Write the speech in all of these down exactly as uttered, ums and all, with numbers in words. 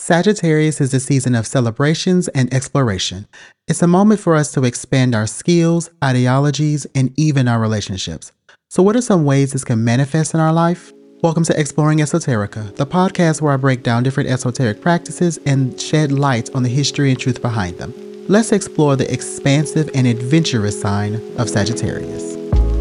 Sagittarius is the season of celebrations and exploration. It's a moment for us to expand our skills, ideologies, and even our relationships. So what are some ways this can manifest in our life? Welcome to Exploring Esoterica, the podcast where I break down different esoteric practices and shed light on the history and truth behind them. Let's explore the expansive and adventurous sign of Sagittarius.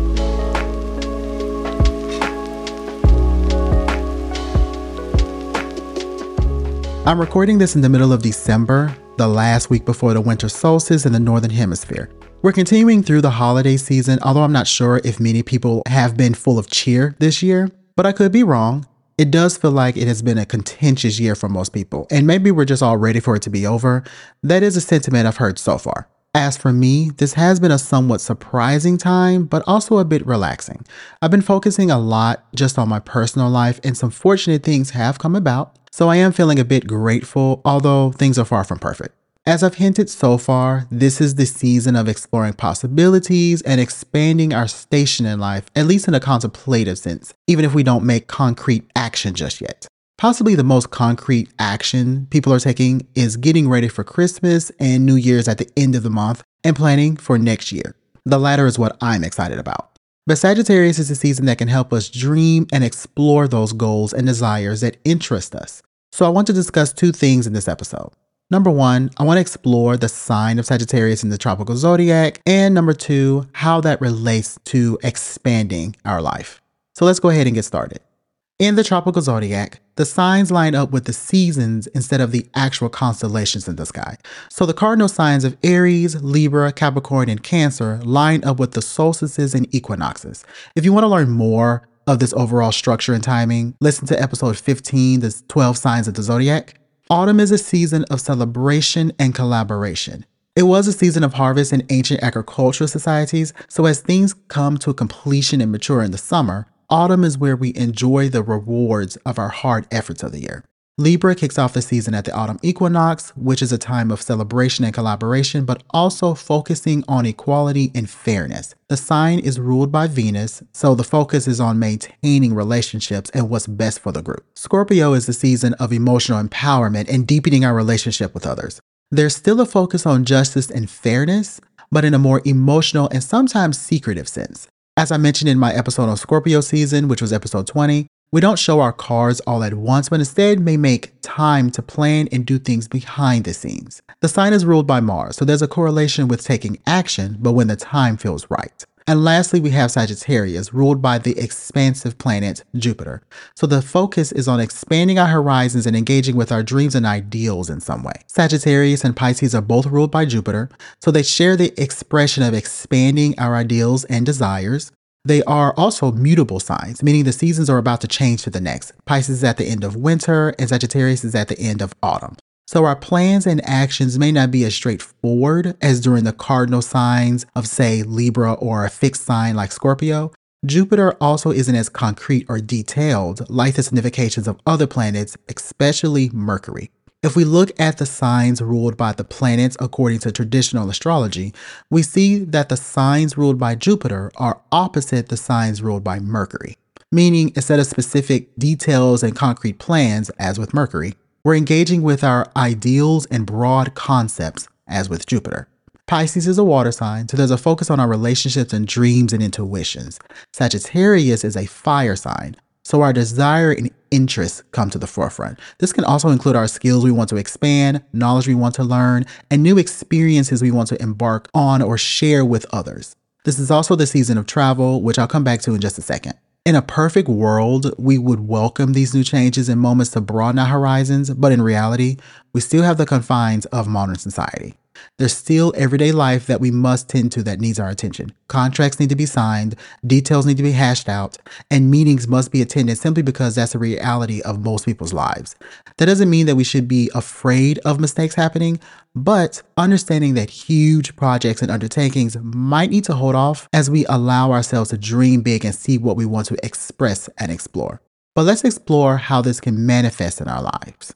I'm recording this in the middle of December, the last week before the winter solstice in the Northern Hemisphere. We're continuing through the holiday season, although I'm not sure if many people have been full of cheer this year, but I could be wrong. It does feel like it has been a contentious year for most people, and maybe we're just all ready for it to be over. That is a sentiment I've heard so far. As for me, this has been a somewhat surprising time, but also a bit relaxing. I've been focusing a lot just on my personal life, and some fortunate things have come about. So I am feeling a bit grateful, although things are far from perfect. As I've hinted so far, this is the season of exploring possibilities and expanding our station in life, at least in a contemplative sense, even if we don't make concrete action just yet. Possibly the most concrete action people are taking is getting ready for Christmas and New Year's at the end of the month and planning for next year. The latter is what I'm excited about. But Sagittarius is a season that can help us dream and explore those goals and desires that interest us. So I want to discuss two things in this episode. Number one, I want to explore the sign of Sagittarius in the tropical zodiac. And number two, how that relates to expanding our life. So let's go ahead and get started. In the tropical zodiac, the signs line up with the seasons instead of the actual constellations in the sky. So the cardinal signs of Aries, Libra, Capricorn, and Cancer line up with the solstices and equinoxes. If you want to learn more of this overall structure and timing, listen to episode fifteen, the twelve signs of the zodiac. Autumn is a season of celebration and collaboration. It was a season of harvest in ancient agricultural societies, so as things come to completion and mature in the summer, autumn is where we enjoy the rewards of our hard efforts of the year. Libra kicks off the season at the autumn equinox, which is a time of celebration and collaboration, but also focusing on equality and fairness. The sign is ruled by Venus, so the focus is on maintaining relationships and what's best for the group. Scorpio is the season of emotional empowerment and deepening our relationship with others. There's still a focus on justice and fairness, but in a more emotional and sometimes secretive sense. As I mentioned in my episode on Scorpio season, which was episode twenty, we don't show our cards all at once, but instead may make time to plan and do things behind the scenes. The sign is ruled by Mars, so there's a correlation with taking action, but when the time feels right. And lastly, we have Sagittarius, ruled by the expansive planet Jupiter. So the focus is on expanding our horizons and engaging with our dreams and ideals in some way. Sagittarius and Pisces are both ruled by Jupiter, so they share the expression of expanding our ideals and desires. They are also mutable signs, meaning the seasons are about to change to the next. Pisces is at the end of winter and Sagittarius is at the end of autumn. So our plans and actions may not be as straightforward as during the cardinal signs of, say, Libra or a fixed sign like Scorpio. Jupiter also isn't as concrete or detailed like the significations of other planets, especially Mercury. If we look at the signs ruled by the planets according to traditional astrology, we see that the signs ruled by Jupiter are opposite the signs ruled by Mercury. Meaning, instead of specific details and concrete plans, as with Mercury, we're engaging with our ideals and broad concepts, as with Jupiter. Pisces is a water sign, so there's a focus on our relationships and dreams and intuitions. Sagittarius is a fire sign, so our desire and interests come to the forefront. This can also include our skills we want to expand, knowledge we want to learn, and new experiences we want to embark on or share with others. This is also the season of travel, which I'll come back to in just a second. In a perfect world, we would welcome these new changes and moments to broaden our horizons, but in reality, we still have the confines of modern society. There's still everyday life that we must tend to that needs our attention. Contracts need to be signed, details need to be hashed out, and meetings must be attended simply because that's the reality of most people's lives. That doesn't mean that we should be afraid of mistakes happening, but understanding that huge projects and undertakings might need to hold off as we allow ourselves to dream big and see what we want to express and explore. But let's explore how this can manifest in our lives.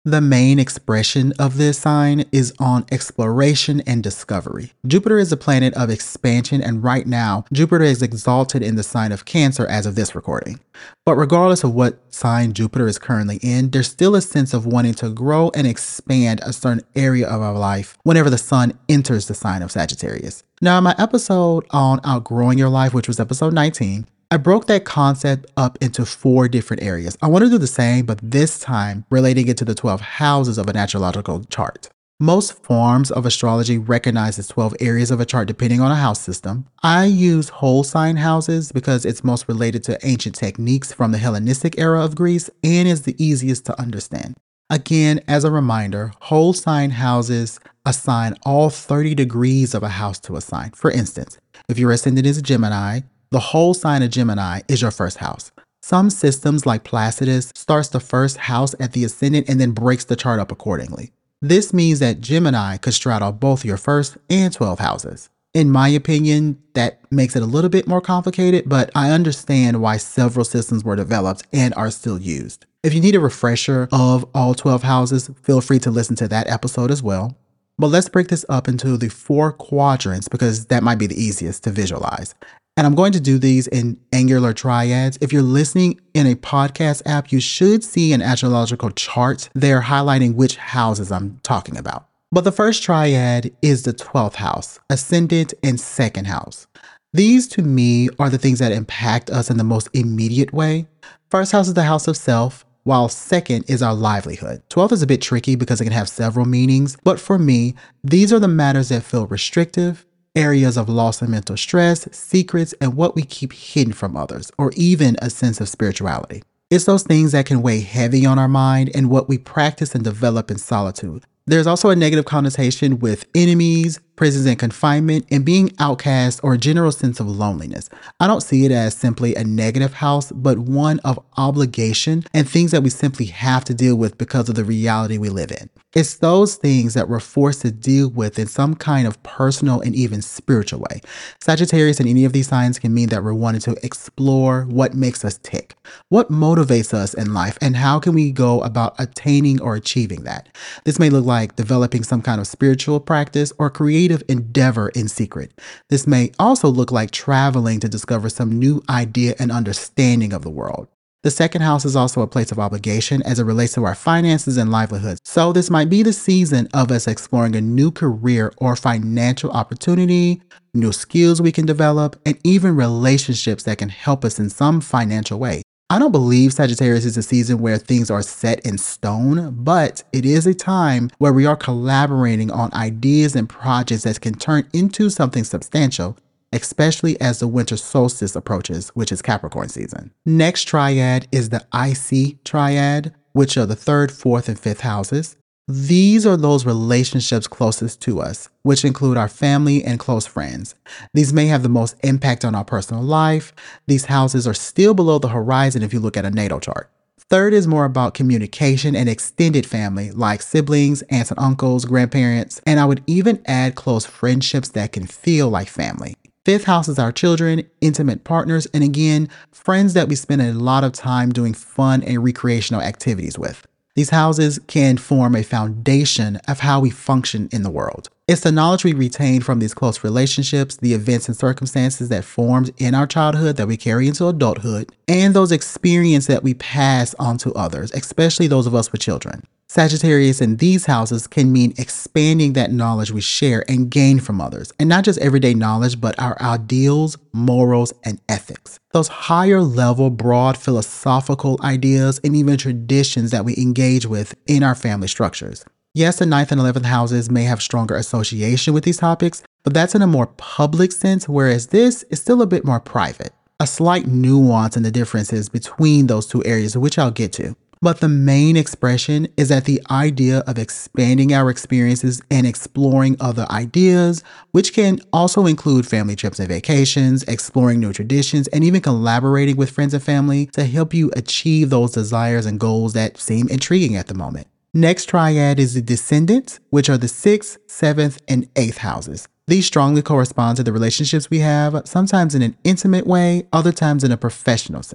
The main expression of this sign is on exploration and discovery. Jupiter is a planet of expansion, and right now, Jupiter is exalted in the sign of Cancer as of this recording. But regardless of what sign Jupiter is currently in, there's still a sense of wanting to grow and expand a certain area of our life whenever the sun enters the sign of Sagittarius. Now, in my episode on outgrowing your life, which was episode nineteen, I broke that concept up into four different areas. I want to do the same, but this time relating it to the twelve houses of an astrological chart. Most forms of astrology recognize the twelve areas of a chart depending on a house system. I use whole sign houses because it's most related to ancient techniques from the Hellenistic era of Greece and is the easiest to understand. Again, as a reminder, whole sign houses assign all thirty degrees of a house to a sign. For instance, if your ascendant is a Gemini, the whole sign of Gemini is your first house. Some systems like Placidus starts the first house at the ascendant and then breaks the chart up accordingly. This means that Gemini could straddle both your first and twelfth houses. In my opinion, that makes it a little bit more complicated, but I understand why several systems were developed and are still used. If you need a refresher of all twelve houses, feel free to listen to that episode as well. But let's break this up into the four quadrants because that might be the easiest to visualize. And I'm going to do these in angular triads. If you're listening in a podcast app, you should see an astrological chart there highlighting which houses I'm talking about. But the first triad is the twelfth house, ascendant and second house. These to me are the things that impact us in the most immediate way. First house is the house of self, while second is our livelihood. twelfth is a bit tricky because it can have several meanings, but for me, these are the matters that feel restrictive, areas of loss and mental stress, secrets, and what we keep hidden from others, or even a sense of spirituality. It's those things that can weigh heavy on our mind and what we practice and develop in solitude. There's also a negative connotation with enemies, prisons and confinement, and being outcast or a general sense of loneliness. I don't see it as simply a negative house, but one of obligation and things that we simply have to deal with because of the reality we live in. It's those things that we're forced to deal with in some kind of personal and even spiritual way. Sagittarius in any of these signs can mean that we're wanting to explore what makes us tick, what motivates us in life, and how can we go about attaining or achieving that. This may look like developing some kind of spiritual practice or creative endeavor in secret. This may also look like traveling to discover some new idea and understanding of the world. The second house is also a place of obligation as it relates to our finances and livelihoods. So this might be the season of us exploring a new career or financial opportunity, new skills we can develop, and even relationships that can help us in some financial way. I don't believe Sagittarius is a season where things are set in stone, but it is a time where we are collaborating on ideas and projects that can turn into something substantial, especially as the winter solstice approaches, which is Capricorn season. Next triad is the I C triad, which are the third, fourth, and fifth houses. These are those relationships closest to us, which include our family and close friends. These may have the most impact on our personal life. These houses are still below the horizon if you look at a natal chart. Third is more about communication and extended family like siblings, aunts and uncles, grandparents, and I would even add close friendships that can feel like family. Fifth house is our children, intimate partners, and again, friends that we spend a lot of time doing fun and recreational activities with. These houses can form a foundation of how we function in the world. It's the knowledge we retain from these close relationships, the events and circumstances that formed in our childhood that we carry into adulthood, and those experiences that we pass on to others, especially those of us with children. Sagittarius in these houses can mean expanding that knowledge we share and gain from others, and not just everyday knowledge, but our ideals, morals, and ethics. Those higher level, broad philosophical ideas and even traditions that we engage with in our family structures. Yes, the ninth and eleventh houses may have stronger association with these topics, but that's in a more public sense, whereas this is still a bit more private. A slight nuance in the differences between those two areas, which I'll get to. But the main expression is that the idea of expanding our experiences and exploring other ideas, which can also include family trips and vacations, exploring new traditions, and even collaborating with friends and family to help you achieve those desires and goals that seem intriguing at the moment. Next triad is the descendants, which are the sixth, seventh, and eighth houses. These strongly correspond to the relationships we have, sometimes in an intimate way, other times in a professional sense.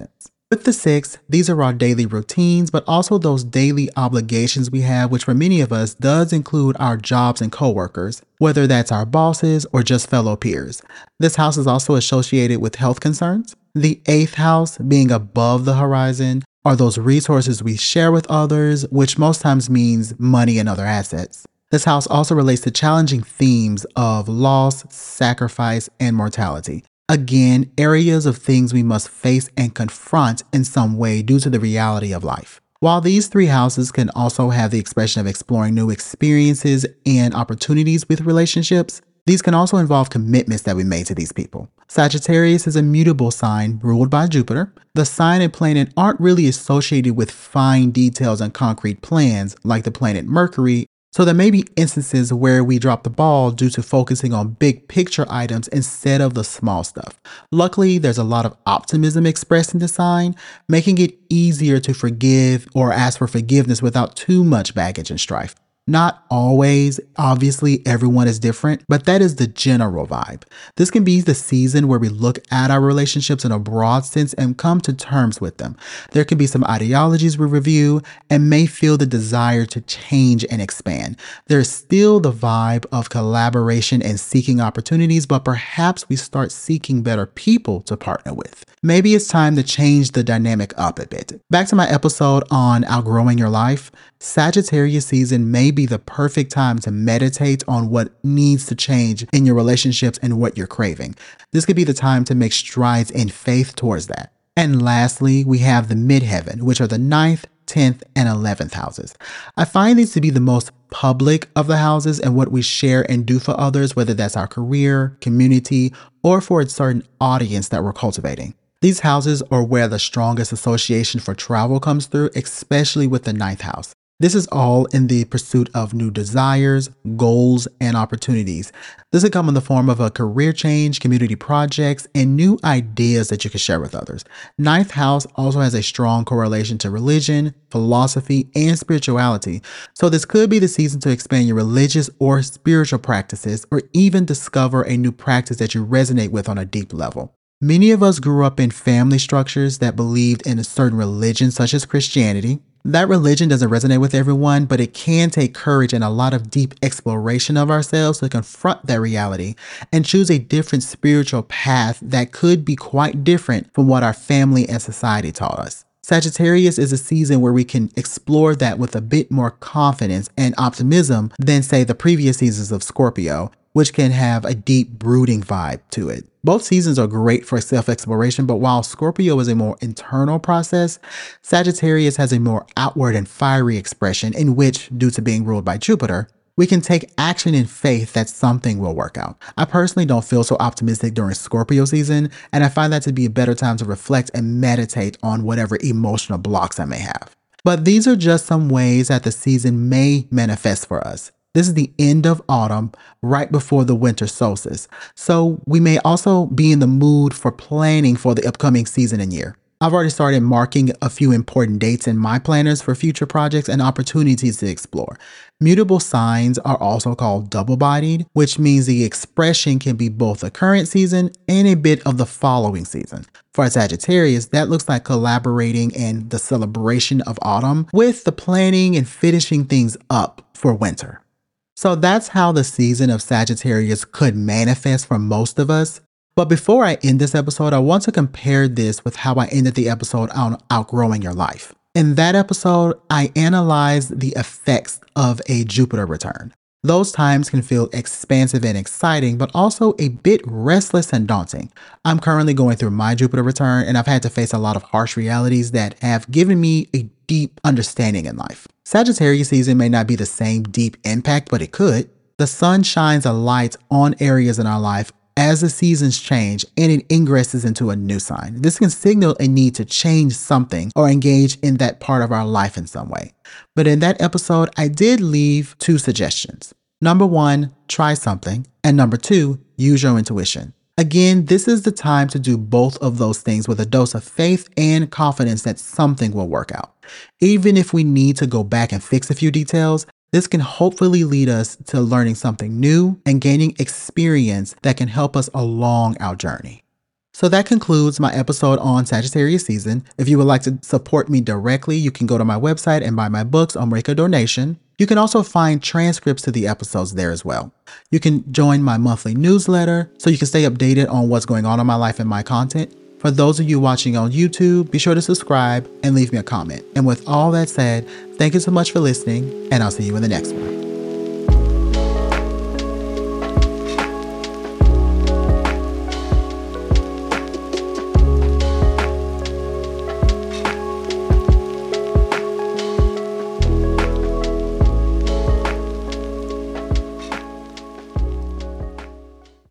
With the six, these are our daily routines, but also those daily obligations we have, which for many of us does include our jobs and coworkers, whether that's our bosses or just fellow peers. This house is also associated with health concerns. The eighth house, being above the horizon, are those resources we share with others, which most times means money and other assets. This house also relates to challenging themes of loss, sacrifice, and mortality. Again, areas of things we must face and confront in some way due to the reality of life. While these three houses can also have the expression of exploring new experiences and opportunities with relationships, these can also involve commitments that we made to these people. Sagittarius is a mutable sign ruled by Jupiter. The sign and planet aren't really associated with fine details and concrete plans like the planet Mercury. So there may be instances where we drop the ball due to focusing on big picture items instead of the small stuff. Luckily, there's a lot of optimism expressed in the sign, making it easier to forgive or ask for forgiveness without too much baggage and strife. Not always, obviously everyone is different, but that is the general vibe. This can be the season where we look at our relationships in a broad sense and come to terms with them. There can be some ideologies we review and may feel the desire to change and expand. There's still the vibe of collaboration and seeking opportunities, but perhaps we start seeking better people to partner with. Maybe it's time to change the dynamic up a bit. Back to my episode on outgrowing your life. Sagittarius season may be the perfect time to meditate on what needs to change in your relationships and what you're craving. This could be the time to make strides in faith towards that. And lastly, we have the midheaven, which are the ninth, tenth, and eleventh houses. I find these to be the most public of the houses and what we share and do for others, whether that's our career, community, or for a certain audience that we're cultivating. These houses are where the strongest association for travel comes through, especially with the ninth house. This is all in the pursuit of new desires, goals, and opportunities. This could come in the form of a career change, community projects, and new ideas that you can share with others. Ninth house also has a strong correlation to religion, philosophy, and spirituality. So this could be the season to expand your religious or spiritual practices, or even discover a new practice that you resonate with on a deep level. Many of us grew up in family structures that believed in a certain religion, such as Christianity. That religion doesn't resonate with everyone, but it can take courage and a lot of deep exploration of ourselves to confront that reality and choose a different spiritual path that could be quite different from what our family and society taught us. Sagittarius is a season where we can explore that with a bit more confidence and optimism than, say, the previous seasons of Scorpio, which can have a deep brooding vibe to it. Both seasons are great for self-exploration, but while Scorpio is a more internal process, Sagittarius has a more outward and fiery expression in which, due to being ruled by Jupiter, we can take action in faith that something will work out. I personally don't feel so optimistic during Scorpio season, and I find that to be a better time to reflect and meditate on whatever emotional blocks I may have. But these are just some ways that the season may manifest for us. This is the end of autumn, right before the winter solstice. So we may also be in the mood for planning for the upcoming season and year. I've already started marking a few important dates in my planners for future projects and opportunities to explore. Mutable signs are also called double-bodied, which means the expression can be both the current season and a bit of the following season. For Sagittarius, that looks like collaborating and the celebration of autumn with the planning and finishing things up for winter. So that's how the season of Sagittarius could manifest for most of us. But before I end this episode, I want to compare this with how I ended the episode on outgrowing your life. In that episode, I analyzed the effects of a Jupiter return. Those times can feel expansive and exciting, but also a bit restless and daunting. I'm currently going through my Jupiter return, and I've had to face a lot of harsh realities that have given me a deep understanding in life. Sagittarius season may not be the same deep impact, but it could. The sun shines a light on areas in our life as the seasons change and it ingresses into a new sign. This can signal a need to change something or engage in that part of our life in some way. But in that episode, I did leave two suggestions. Number one, try something. And number two, use your intuition. Again, this is the time to do both of those things with a dose of faith and confidence that something will work out. Even if we need to go back and fix a few details, this can hopefully lead us to learning something new and gaining experience that can help us along our journey. So that concludes my episode on Sagittarius season. If you would like to support me directly, you can go to my website and buy my books or make a donation. You can also find transcripts to the episodes there as well. You can join my monthly newsletter so you can stay updated on what's going on in my life and my content. For those of you watching on YouTube, be sure to subscribe and leave me a comment. And with all that said, thank you so much for listening, and I'll see you in the next one.